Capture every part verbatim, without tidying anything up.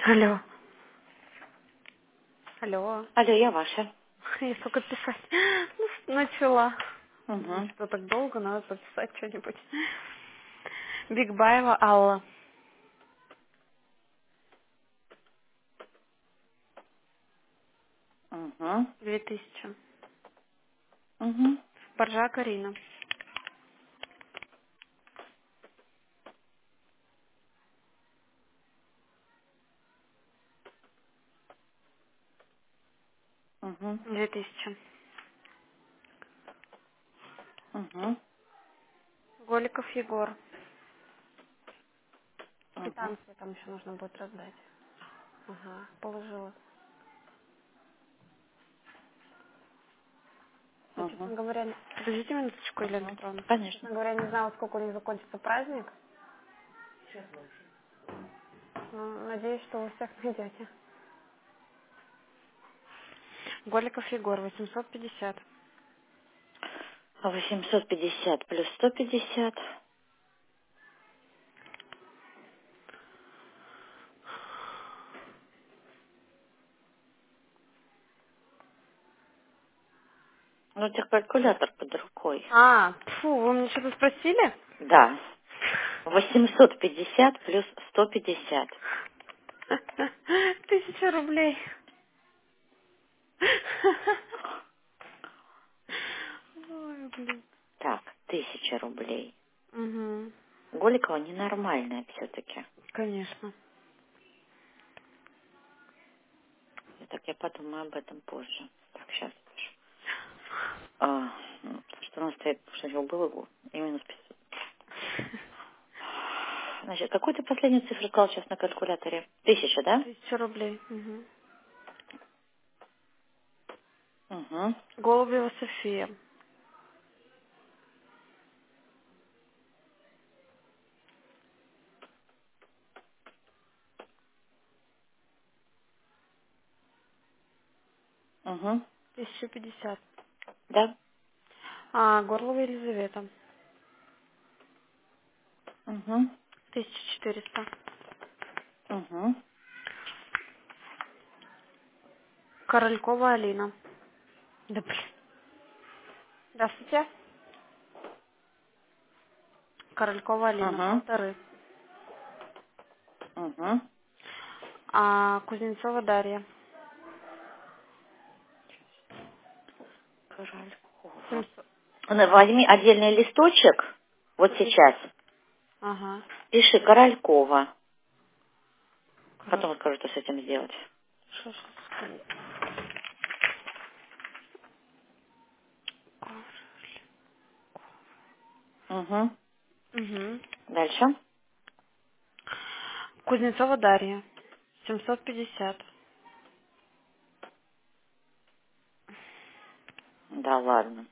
Алло. Алло. Алло, я ваша. Я только писать. Ну, начала. Угу. Что так долго, надо пописать что-нибудь. Бигбаева Алла. Угу. Две тысячи. Угу. Боржа Карина. Угу. Две тысячи. Угу. Голиков Егор. Угу. Квитанции там еще нужно будет раздать. Ага, положила. Я, Угу. честно говоря, не- подождите минуточку, Елена Угу. Петровна. Конечно. Честно говоря, не знала, сколько у них закончится праздник. Но надеюсь, что вы всех найдете. Голиков Егор, восемьсот пятьдесят. восемьсот пятьдесят плюс сто пятьдесят. Ну, у тебя калькулятор под рукой. А, фу, вы мне что-то спросили? Да. восемьсот пятьдесят плюс сто пятьдесят. Тысяча рублей. Ой, блин. Так, тысяча рублей. Угу. Голикова ненормальная все-таки. Конечно. Так, я подумаю об этом позже. Так, сейчас. А, ну, что у нас стоит, что у него было и минус пятьсот. Значит, какую ты последнюю цифру сказал сейчас на калькуляторе? Тысяча, да? Тысяча рублей. Угу. Угу. Голубева София. Угу. Тысяча пятьдесят. Да? А, Горлова Елизавета. Угу. Тысяча четыреста. Угу. Королькова Алина. Да блин. Здравствуйте. Королькова Алина. Угу. Полторы. Угу. А, Кузнецова Дарья. Королькова. семьсот. Ну, возьми отдельный листочек. Вот сейчас. Ага. Пиши Королькова. Король. Потом скажу, что с этим сделать. Что ж секунду. Угу. Угу. Дальше. Кузнецова Дарья. семьсот пятьдесят. Да ладно.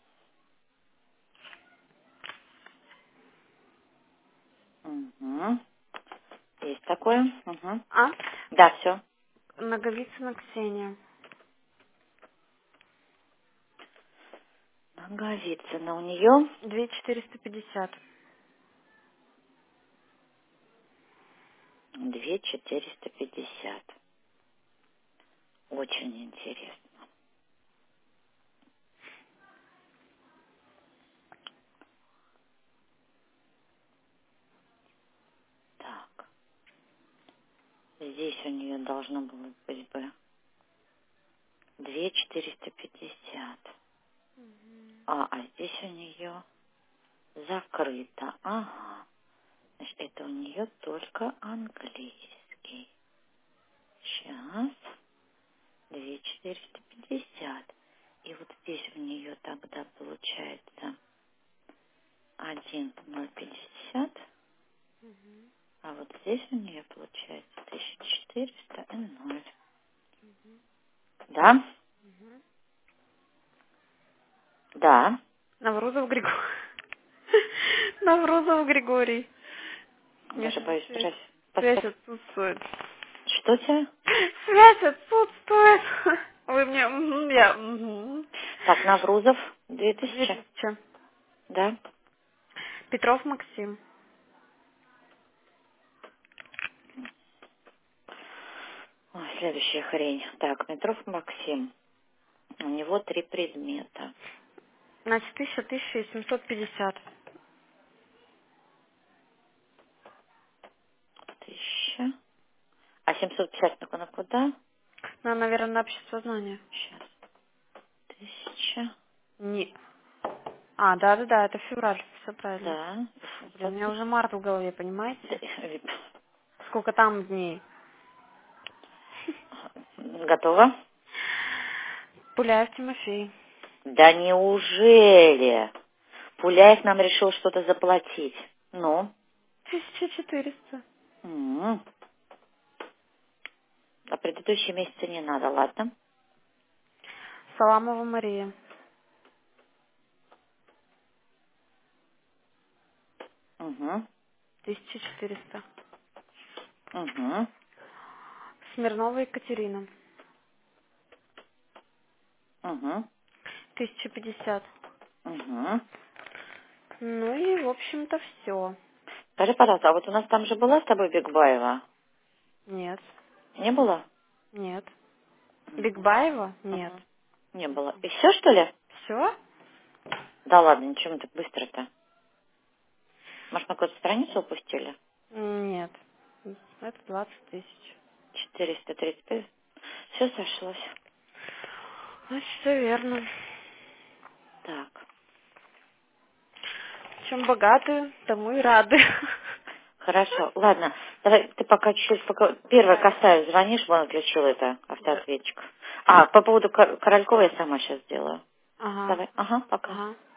Угу. Есть такое. Угу. А? Да, все. Наговицына Ксения. Наговицына у нее. Две четыреста пятьдесят. Две четыреста пятьдесят. Очень интересно. Так. Здесь у нее должно было быть бы две четыреста пятьдесят. А, а здесь у нее закрыто. Ага. Значит, это у нее только английский. Сейчас. Две четыреста пятьдесят. И вот здесь у нее тогда получается один ноль пятьдесят. А вот здесь у нее получается тысяча четыреста и ноль. Да? Да. Наврузов Григорий. Наврузов Григорий. Даже Нет, боюсь связь. брать. Связь Поставь. отсутствует. Что тебе? Связь отсутствует. Вы мне... мгм, Я... мгм. Так, Наврузов. Две Две тысячи. тысячи. Да. Петров Максим. следующая хрень. Так, Метров Максим. У него три предмета. Значит, тысяча, тысяча и семьсот пятьдесят. Тысяча. А семьсот пятьдесят на на куда? Ну, наверное, на общество знания. Сейчас. Тысяча. Не. А, да-да-да, это февраль. Все правильно. Да. Блин, у семьсот меня уже март в голове, понимаете? пятьдесят. Сколько там дней? Готово? Пуляев Тимофей. Да неужели? Пуляев нам решил что-то заплатить. Ну? Тысяча четыреста. М. А предыдущие месяцы не надо, ладно? Саламова Мария. Угу. Тысяча четыреста. Угу. Смирнова Екатерина. Угу. Тысяча пятьдесят. Угу. Ну и, в общем-то, все. Скажи, пожалуйста, а вот у нас там же была с тобой Бигбаева? Нет. Не было? Нет. Угу. Бигбаева? Нет. Угу. Не было. И все, что ли? Все? Да ладно, ничего мы так быстро-то. Может, мы какую-то страницу упустили? Нет. Это двадцать тысяч. четыреста тридцать пять. Все сошлось. Значит, все верно. Так. Чем богаты, тому и рады. Хорошо. Ладно. Давай ты пока чуть-чуть... Пока... Первое Да. касаюсь, звонишь, вон отключила это Да. автоответчик. А, по поводу Кор- Королькова я сама сейчас сделаю. Ага. Давай. Ага, пока. Ага.